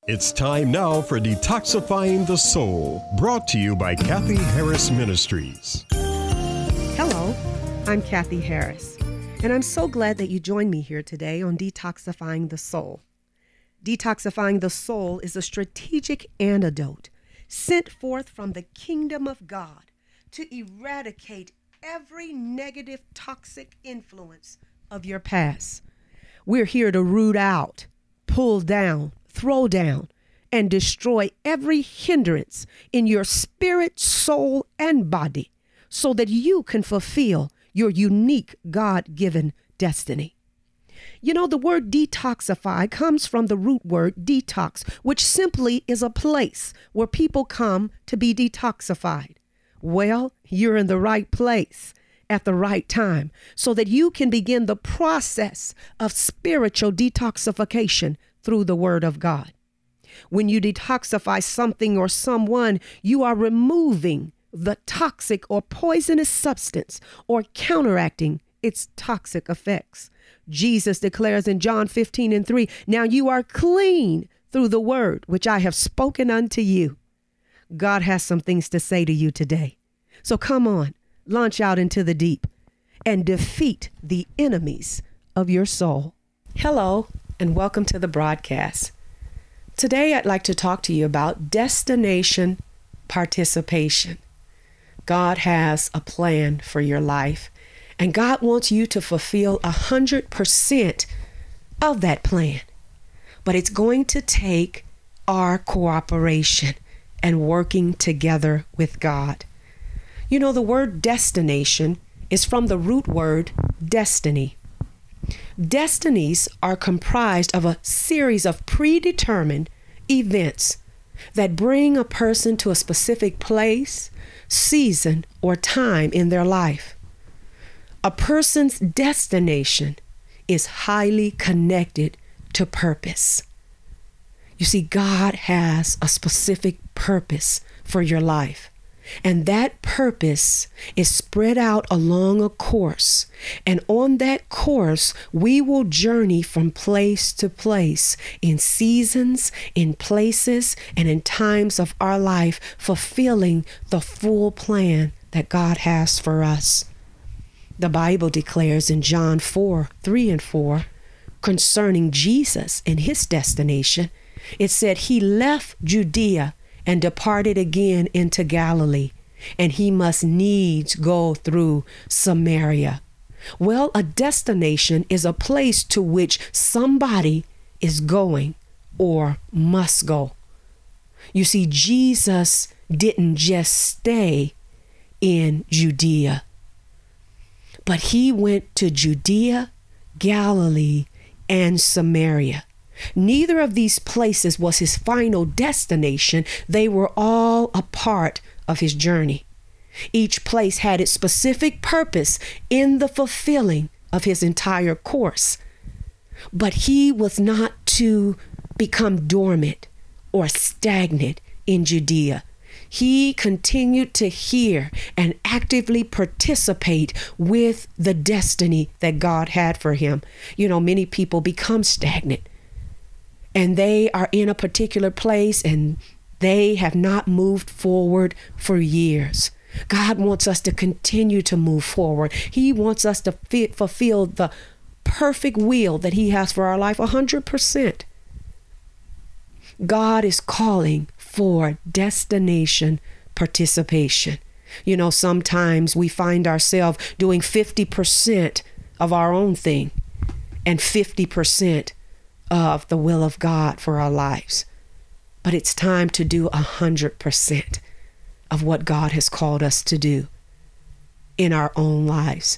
It's time now for Detoxifying the Soul, brought to you by Kathy Harris Ministries. Hello, I'm Kathy Harris, and I'm so glad that you joined me here today on Detoxifying the Soul. Detoxifying the Soul is a strategic antidote sent forth from the kingdom of God to eradicate every negative, toxic influence of your past. We're here to root out, pull down, throw down, and destroy every hindrance in your spirit, soul, and body so that you can fulfill your unique God-given destiny. You know, the word detoxify comes from the root word detox, which simply is a place where people come to be detoxified. Well, you're in the right place at the right time so that you can begin the process of spiritual detoxification through the Word of God. When you detoxify something or someone, you are removing the toxic or poisonous substance or counteracting its toxic effects. Jesus declares in John 15:3, "Now you are clean through the word which I have spoken unto you." God has some things to say to you today. So come on, launch out into the deep and defeat the enemies of your soul. Hello, and welcome to the broadcast. Today, I'd like to talk to you about destination participation. God has a plan for your life, and God wants you to fulfill 100% of that plan. But it's going to take our cooperation and working together with God. You know, the word destination is from the root word destiny. Destinies are comprised of a series of predetermined events that bring a person to a specific place, season, or time in their life. A person's destination is highly connected to purpose. You see, God has a specific purpose for your life. And that purpose is spread out along a course. And on that course, we will journey from place to place in seasons, in places, and in times of our life, fulfilling the full plan that God has for us. The Bible declares in John 4:3-4, concerning Jesus and his destination, it said he left Judea and departed again into Galilee, and he must needs go through Samaria. Well, a destination is a place to which somebody is going or must go. You see, Jesus didn't just stay in Judea, but he went to Judea, Galilee, and Samaria. Neither of these places was his final destination. They were all a part of his journey. Each place had its specific purpose in the fulfilling of his entire course. But he was not to become dormant or stagnant in Judea. He continued to hear and actively participate with the destiny that God had for him. You know, many people become stagnant, and they are in a particular place and they have not moved forward for years. God wants us to continue to move forward. He wants us to fulfill the perfect will that he has for our life 100%. God is calling for destination participation. You know, sometimes we find ourselves doing 50% of our own thing and 50% of the will of God for our lives. But it's time to do 100% of what God has called us to do in our own lives.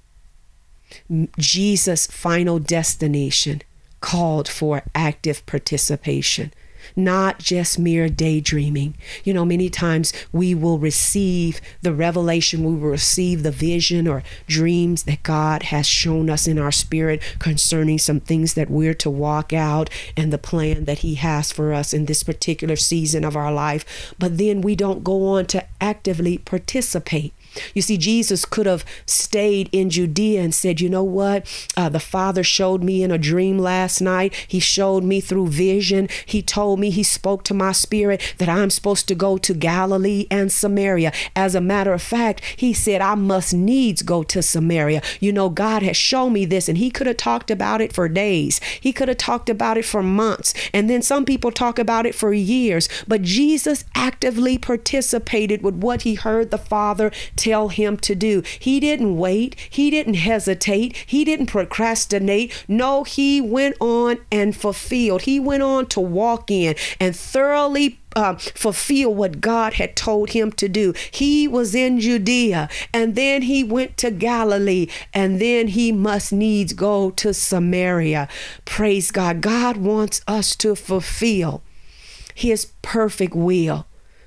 Jesus' final destination called for active participation, not just mere daydreaming. You know, many times we will receive the revelation, we will receive the vision or dreams that God has shown us in our spirit concerning some things that we're to walk out and the plan that he has for us in this particular season of our life. But then we don't go on to actively participate. You see, Jesus could have stayed in Judea and said, you know what? The Father showed me in a dream last night. He showed me through vision. He told told me, he spoke to my spirit that I'm supposed to go to Galilee and Samaria. As a matter of fact, he said, I must needs go to Samaria. You know, God has shown me this, and he could have talked about it for days. He could have talked about it for months. And then some people talk about it for years. But Jesus actively participated with what he heard the Father tell him to do. He didn't wait. He didn't hesitate. He didn't procrastinate. No, he went on and fulfilled. He went on to walk in and thoroughly fulfill what God had told him to do. He was in Judea, and then he went to Galilee, and then he must needs go to Samaria. Praise God. God wants us to fulfill his perfect will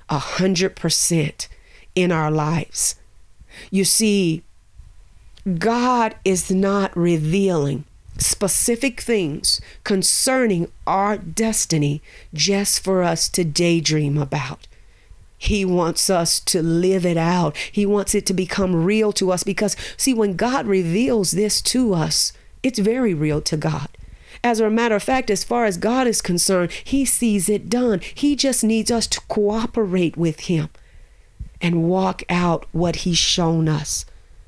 100% in our lives. You see, God is not revealing specific things concerning our destiny just for us to daydream about. He wants us to live it out. He wants it to become real to us because, see, when God reveals this to us, it's very real to God. As a matter of fact, as far as God is concerned, he sees it done. He just needs us to cooperate with him and walk out what he's shown us,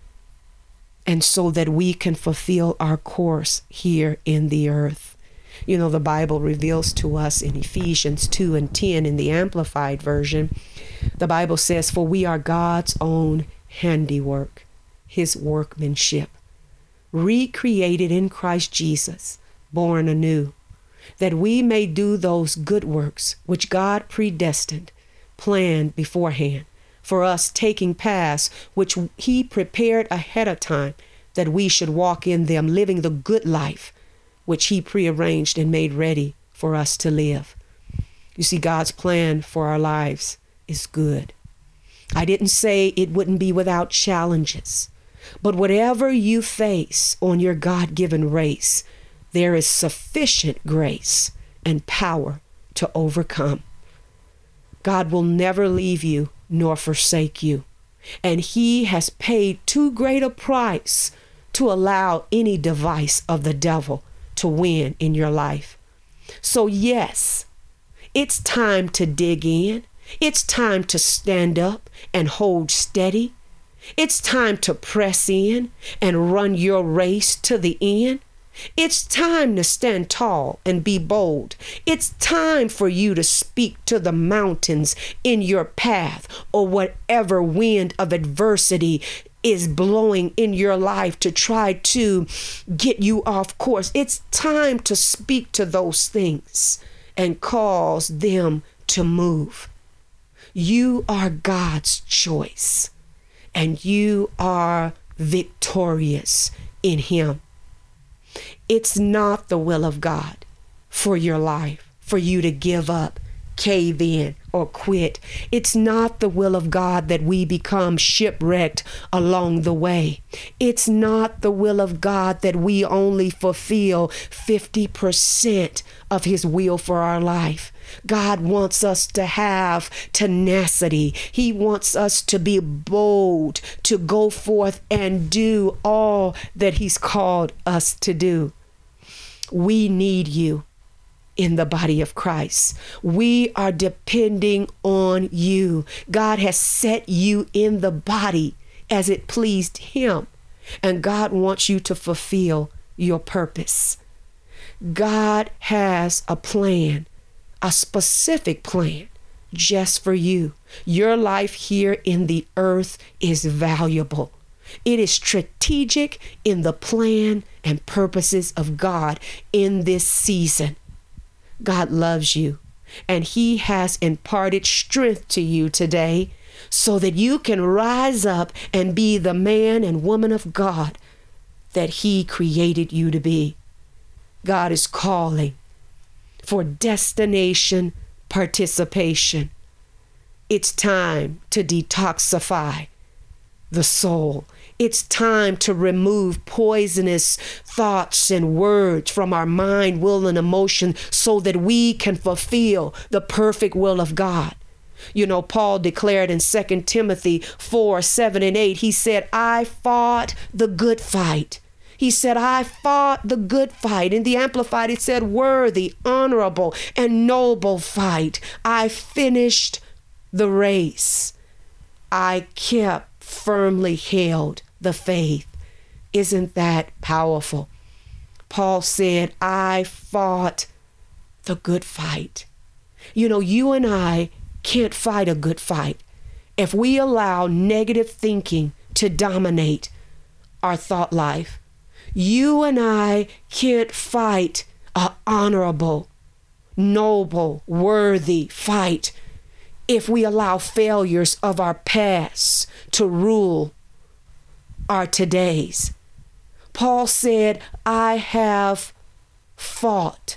and so that we can fulfill our course here in the earth. You know, the Bible reveals to us in Ephesians 2:10 in the Amplified Version, the Bible says, for we are God's own handiwork, his workmanship, recreated in Christ Jesus, born anew, that we may do those good works which God predestined, planned beforehand, for us, taking paths which he prepared ahead of time, that we should walk in them, living the good life which he prearranged and made ready for us to live. You see, God's plan for our lives is good. I didn't say it wouldn't be without challenges, but whatever you face on your God-given race, there is sufficient grace and power to overcome. God will never leave you nor forsake you. And he has paid too great a price to allow any device of the devil to win in your life. So yes, it's time to dig in. It's time to stand up and hold steady. It's time to press in and run your race to the end. It's time to stand tall and be bold. It's time for you to speak to the mountains in your path, or whatever wind of adversity is blowing in your life to try to get you off course. It's time to speak to those things and cause them to move. You are God's choice, and you are victorious in him. It's not the will of God for your life, for you to give up, cave in, or quit. It's not the will of God that we become shipwrecked along the way. It's not the will of God that we only fulfill 50% of his will for our life. God wants us to have tenacity. He wants us to be bold, to go forth and do all that he's called us to do. We need you in the body of Christ. We are depending on you. God has set you in the body as it pleased him, and God wants you to fulfill your purpose. God has a plan, a specific plan just for you. Your life here in the earth is valuable. It is strategic in the plan and purposes of God in this season. God loves you, and he has imparted strength to you today so that you can rise up and be the man and woman of God that he created you to be. God is calling for destination participation. It's time to detoxify the soul. It's time to remove poisonous thoughts and words from our mind, will, and emotion so that we can fulfill the perfect will of God. You know, Paul declared in 2 Timothy 4:7-8, he said, I fought the good fight. He said, I fought the good fight. In the Amplified, it said, worthy, honorable, and noble fight. I finished the race. I kept firmly held the faith. Isn't that powerful? Paul said, I fought the good fight. You know, you and I can't fight a good fight if we allow negative thinking to dominate our thought life. You and I can't fight an honorable, noble, worthy fight if we allow failures of our past to rule our todays. Paul said, I have fought.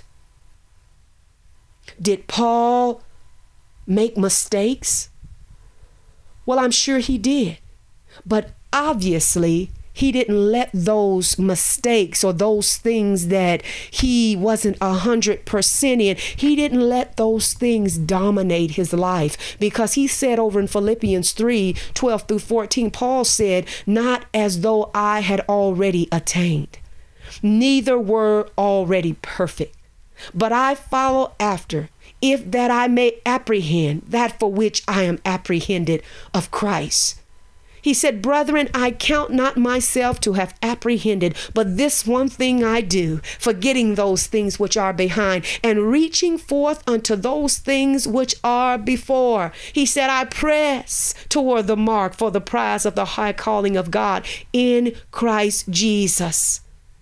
Did Paul make mistakes? Well, I'm sure he did. But obviously, he didn't let those mistakes or those things that he wasn't 100% in, he didn't let those things dominate his life. Because he said over in Philippians 3:12-14, Paul said, not as though I had already attained, neither were already perfect, but I follow after, if that I may apprehend that for which I am apprehended of Christ. He said, brethren, I count not myself to have apprehended, but this one thing I do, forgetting those things which are behind, and reaching forth unto those things which are before. He said, I press toward the mark for the prize of the high calling of God in Christ Jesus.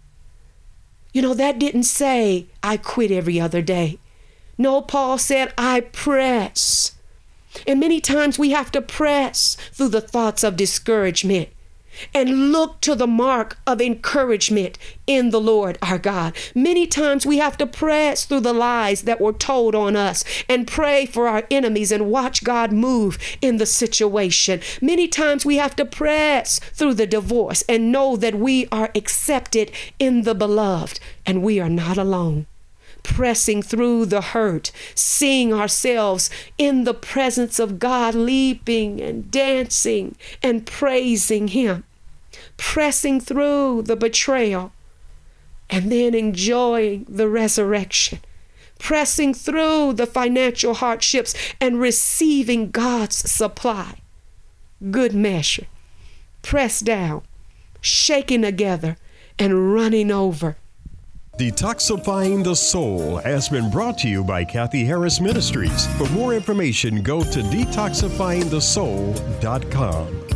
You know, that didn't say I quit every other day. No, Paul said, I press. And many times we have to press through the thoughts of discouragement and look to the mark of encouragement in the Lord our God. Many times we have to press through the lies that were told on us and pray for our enemies and watch God move in the situation. Many times we have to press through the divorce and know that we are accepted in the beloved and we are not alone. Pressing through the hurt, seeing ourselves in the presence of God, leaping and dancing and praising Him, pressing through the betrayal and then enjoying the resurrection, pressing through the financial hardships and receiving God's supply. Good measure, pressed down, shaken together, and running over. Detoxifying the Soul has been brought to you by Kathy Harris Ministries. For more information, go to detoxifyingthesoul.com.